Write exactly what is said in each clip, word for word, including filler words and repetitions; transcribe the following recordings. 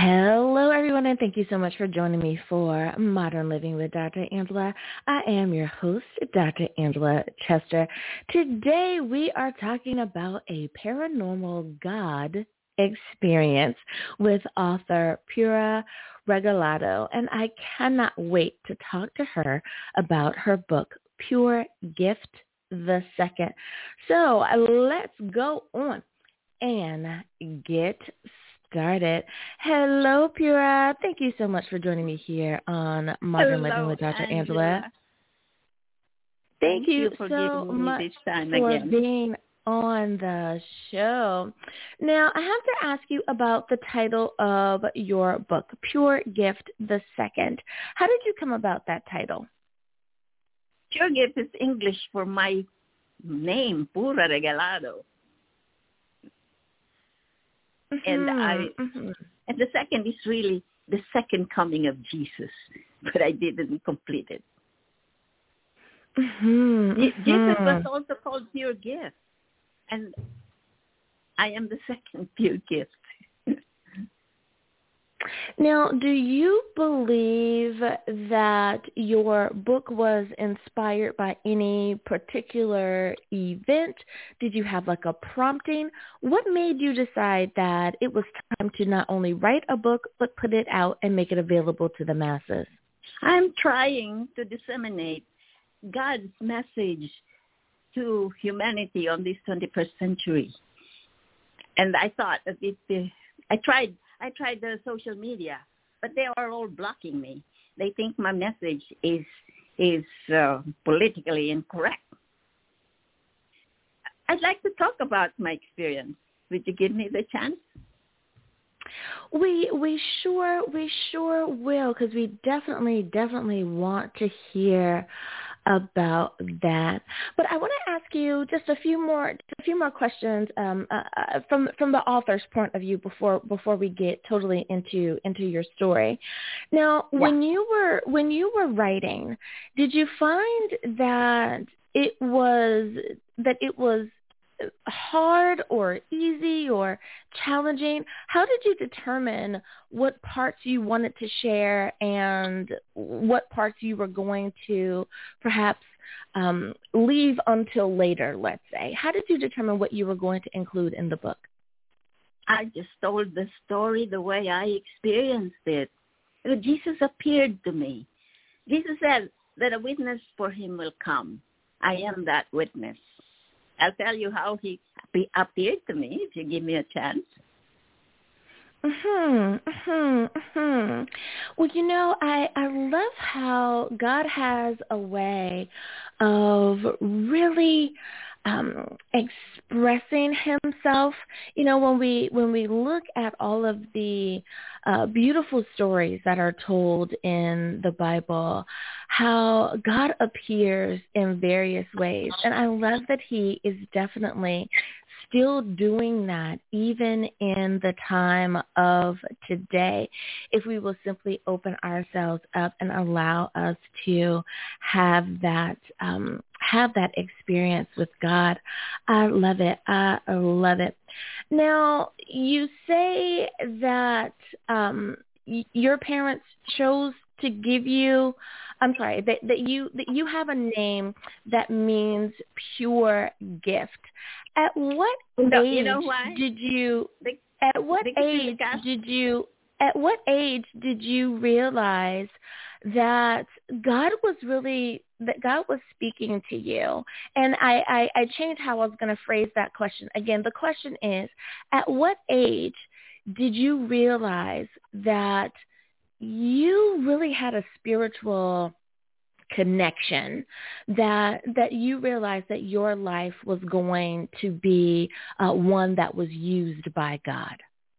Hello, everyone, and thank you so much for joining me for Modern Living with Doctor Angela. I am your host, Doctor Angela Chester. Today, we are talking about a paranormal God experience with author Pura Regalado, and I cannot wait to talk to her about her book, Pure Gift the Second. So uh, let's go on and get started. Hello, Pura. Thank you so much for joining me here on Modern Hello, Living with Doctor Angela. Angela. Thank, Thank you, you for so giving me much this time for again. being on the show. Now, I have to ask you about the title of your book, Pure Gift the Second. How did you come about that title? Pure Gift is English for my name, Pura Regalado. Mm-hmm, and I, mm-hmm. and the second is really the second coming of Jesus, but I didn't complete it. Mm-hmm, Je- mm-hmm. Jesus was also called Pure Gift, and I am the second pure gift. Now, do you believe that your book was inspired by any particular event? Did you have like a prompting? What made you decide that it was time to not only write a book, but put it out and make it available to the masses? I'm trying to disseminate God's message to humanity on this twenty-first century. And I thought that it, uh, I tried I tried the social media, but they are all blocking me. They think my message is is uh, politically incorrect. I'd like to talk about my experience. Would you give me the chance? We we sure we sure will, because we definitely definitely want to hear about that. But I want to ask you just a few more a few more questions um, uh, from from the author's point of view before before we get totally into into your story. Now, Yeah. when you were when you were writing, did you find that it was that it was hard or easy or challenging? How did you determine what parts you wanted to share and what parts you were going to perhaps um, leave until later, let's say? How did you determine what you were going to include in the book? I just told the story the way I experienced it. Jesus appeared to me. Jesus said that a witness for him will come. I am that witness. I'll tell you how he appeared to me if you give me a chance. Mhm, mhm, mhm. Well, you know, I I love how God has a way of really um, expressing Himself. You know, when we when we look at all of the uh, beautiful stories that are told in the Bible, how God appears in various ways, and I love that He is definitely still doing that even in the time of today, if we will simply open ourselves up and allow us to have that um, have that experience with God. I love it. I love it. Now, you say that um, y- your parents chose to give you, I'm sorry, that, that you that you have a name that means pure gift. At what No, age you know why? did you? They, At what they age did you? At what age did you realize that God was really that God was speaking to you? And I I, I changed how I was going to phrase that question. Again, the question is: at what age did you realize that you really had a spiritual connection, that that you realized that your life was going to be uh, one that was used by God?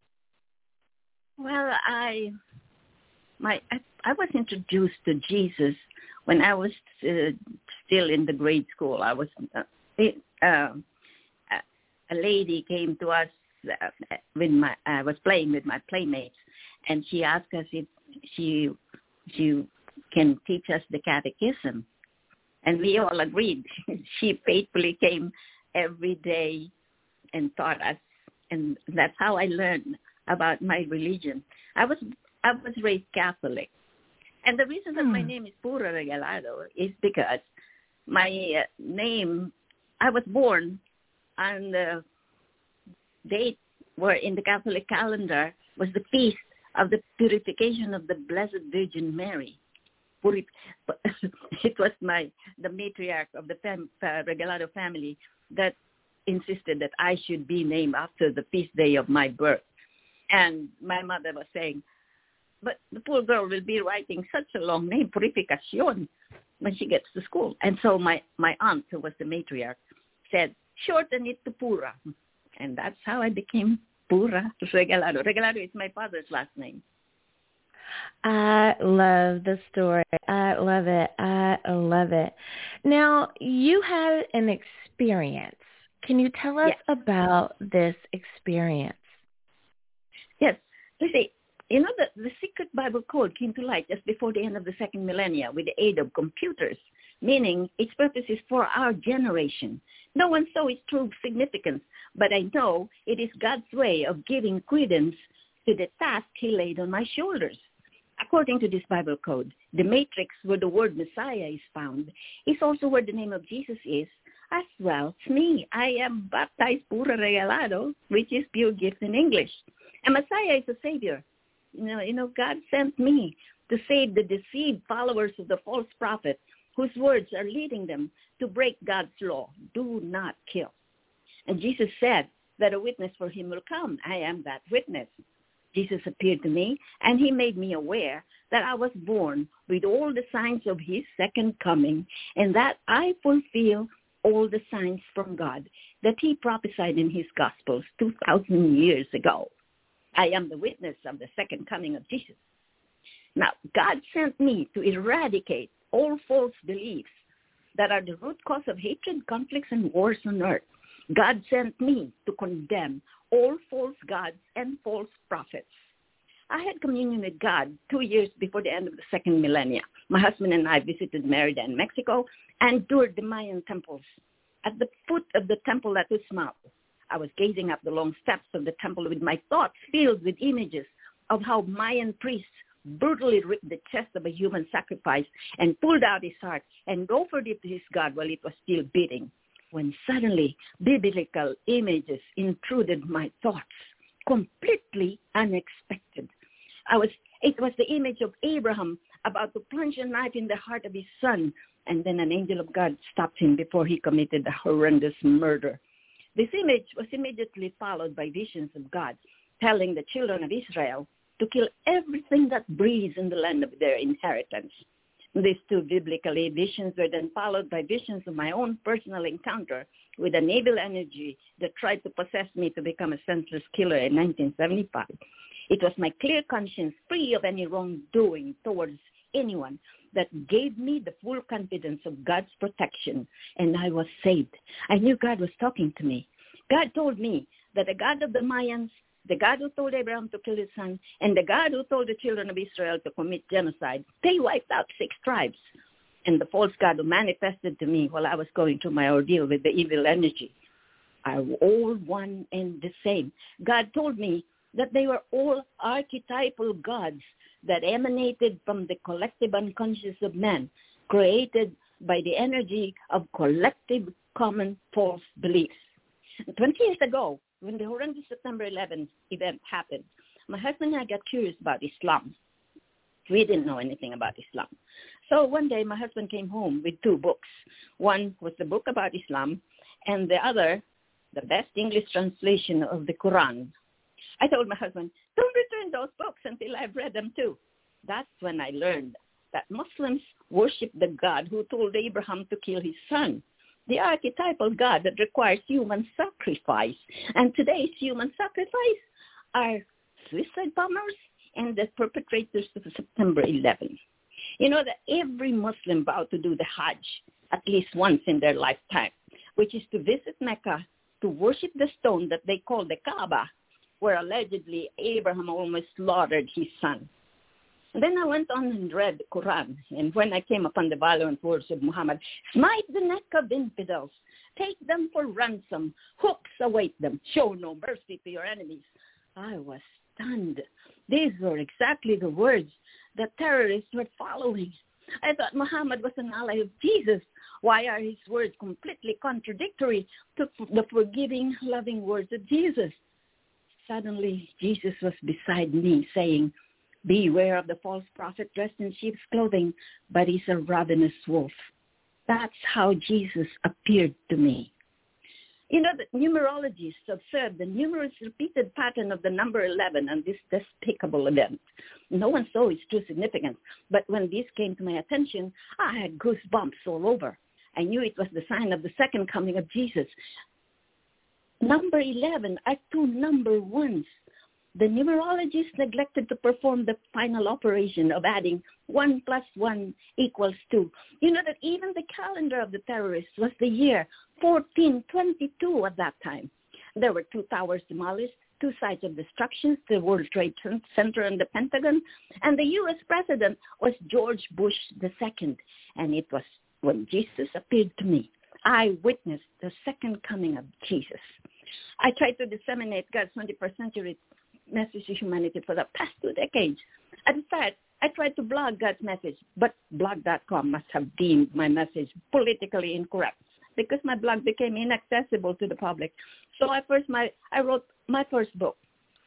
Well, I my I, I was introduced to Jesus when I was uh, still in the grade school. I was uh, it, uh, a lady came to us uh, with my I was playing with my playmates, and she asked us if she she can teach us the catechism, and we all agreed. She faithfully came every day and taught us, and that's how I learned about my religion. I was I was raised Catholic. And the reason that hmm. my name is Pura Regalado is because my uh, name, I was born on the date where in the Catholic calendar was the feast of the purification of the Blessed Virgin Mary. It was my the matriarch of the fam, uh, Regalado family that insisted that I should be named after the feast day of my birth. And my mother was saying, but the poor girl will be writing such a long name, Purificación, when she gets to school. And so my, my aunt, who was the matriarch, said, shorten it to Pura. And that's how I became Pura Regalado. Regalado is my father's last name. I love the story. I love it. I love it. Now, you had an experience. Can you tell us yes. about this experience? Yes. You see, you know, the, the secret Bible code came to light just before the end of the second millennia with the aid of computers, meaning its purpose is for our generation. No one saw its true significance, but I know it is God's way of giving credence to the task he laid on my shoulders. According to this Bible code, the matrix where the word Messiah is found is also where the name of Jesus is, as well as me. I am baptized Pura Regalado, which is pure gift in English. And Messiah is a savior. You know, you know, God sent me to save the deceived followers of the false prophet whose words are leading them to break God's law. Do not kill. And Jesus said that a witness for him will come. I am that witness. Jesus appeared to me, and he made me aware that I was born with all the signs of his second coming, and that I fulfill all the signs from God that he prophesied in his Gospels two thousand years ago. I am the witness of the second coming of Jesus. Now, God sent me to eradicate all false beliefs that are the root cause of hatred, conflicts, and wars on earth. God sent me to condemn all false gods and false prophets. I had communion with God two years before the end of the second millennia. My husband and I visited Merida in Mexico and toured the Mayan temples. At the foot of the temple at Uxmal, I was gazing up the long steps of the temple with my thoughts filled with images of how Mayan priests brutally ripped the chest of a human sacrifice and pulled out his heart and offered it to his God while it was still beating. When suddenly biblical images intruded my thoughts, completely unexpected. I was, it was the image of Abraham about to plunge a knife in the heart of his son, and then an angel of God stopped him before he committed the horrendous murder. This image was immediately followed by visions of God telling the children of Israel to kill everything that breathes in the land of their inheritance. These two biblical visions were then followed by visions of my own personal encounter with an evil energy that tried to possess me to become a senseless killer in nineteen seventy-five. It was my clear conscience, free of any wrongdoing towards anyone, that gave me the full confidence of God's protection, and I was saved. I knew God was talking to me. God told me that the God of the Mayans, the God who told Abraham to kill his son, and the God who told the children of Israel to commit genocide, they wiped out six tribes. And the false God who manifested to me while I was going through my ordeal with the evil energy are all one and the same. God told me that they were all archetypal gods that emanated from the collective unconscious of man, created by the energy of collective common false beliefs. Twenty years ago, when the horrendous September eleventh event happened, my husband and I got curious about Islam. We didn't know anything about Islam. So one day my husband came home with two books. One was the book about Islam, and the other, the best English translation of the Quran. I told my husband, don't return those books until I've read them too. That's when I learned that Muslims worship the God who told Abraham to kill his son, the archetypal God that requires human sacrifice. And today's human sacrifice are suicide bombers and the perpetrators of September eleventh. You know that every Muslim vowed to do the Hajj at least once in their lifetime, which is to visit Mecca to worship the stone that they call the Kaaba, where allegedly Abraham almost slaughtered his son. And then I went on and read the Quran, and when I came upon the violent words of Muhammad, smite the neck of infidels, take them for ransom, hooks await them, show no mercy to your enemies, I was stunned. These were exactly the words that terrorists were following. I thought Muhammad was an ally of Jesus. Why are his words completely contradictory to the forgiving, loving words of Jesus? Suddenly, Jesus was beside me saying, beware of the false prophet dressed in sheep's clothing, but he's a ravenous wolf. That's how Jesus appeared to me. You know, the numerologists observed the numerous repeated pattern of the number eleven on this despicable event. No one saw its true significance, but when this came to my attention, I had goosebumps all over. I knew it was the sign of the second coming of Jesus. Number eleven are two number ones. The numerologists neglected to perform the final operation of adding one plus one equals two. You know that even the calendar of the terrorists was the year fourteen twenty-two at that time. There were two towers demolished, two sites of destruction, the World Trade Center and the Pentagon, and the U S president was George Bush the Second. And it was when Jesus appeared to me. I witnessed the second coming of Jesus. I tried to disseminate God's twenty-first century message to humanity for the past two decades. At the start, I tried to blog God's message, but blog dot com must have deemed my message politically incorrect because my blog became inaccessible to the public. So I first my I wrote my first book.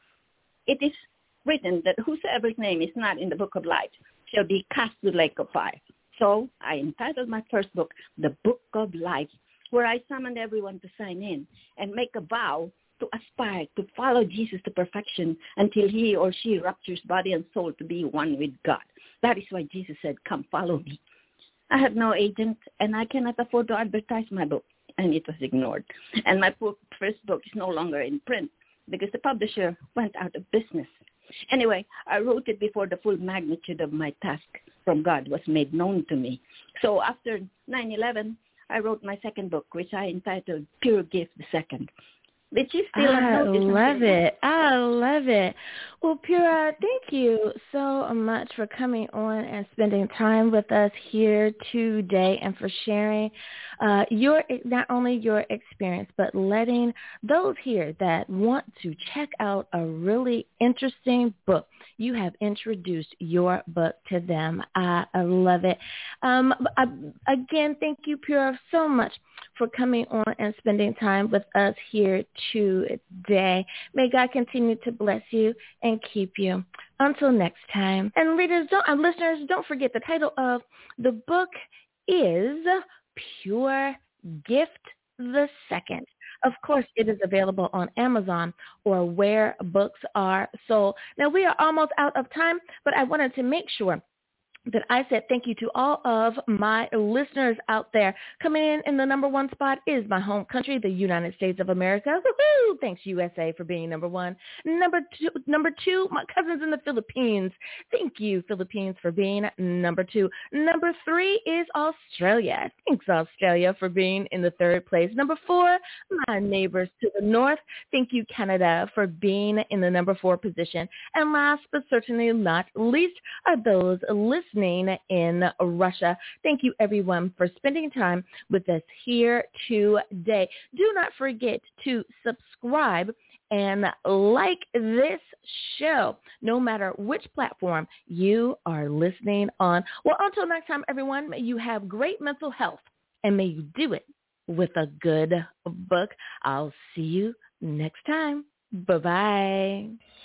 It is written that whosoever's name is not in the book of life shall be cast to the lake of fire. So I entitled my first book, The Book of Life, where I summoned everyone to sign in and make a vow to aspire to follow Jesus to perfection until he or she raptures body and soul to be one with God. That is why Jesus said, come follow me. I have no agent and I cannot afford to advertise my book. And it was ignored. And my book, first book is no longer in print because the publisher went out of business. Anyway, I wrote it before the full magnitude of my task from God was made known to me. So after nine eleven, I wrote my second book, which I entitled Pure Gift the Second. Which is still I love it. I love it. Well, Pura, thank you so much for coming on and spending time with us here today and for sharing uh, your not only your experience, but letting those here that want to check out a really interesting book. You have introduced your book to them. I, I love it. Um, I, again, thank you, Pura, so much for coming on and spending time with us here today. May God continue to bless you and keep you. Until next time. And readers, don't, and listeners, don't forget the title of the book is Pure Gift the Second. Of course, it is available on Amazon or where books are sold. Now, we are almost out of time, but I wanted to make sure that I said thank you to all of my listeners out there. Coming in in the number one spot is my home country, the United States of America. Woo-hoo! Thanks, U S A, for being number one. Number two, number two, my cousins in the Philippines. Thank you, Philippines, for being number two. Number three is Australia. Thanks, Australia, for being in the third place. Number four, my neighbors to the north. Thank you, Canada, for being in the number four position. And last but certainly not least are those listening in Russia. Thank you, everyone, for spending time with us here today. Do not forget to subscribe and like this show, no matter which platform you are listening on. Well, until next time, everyone, may you have great mental health, and may you do it with a good book. I'll see you next time. Bye-bye.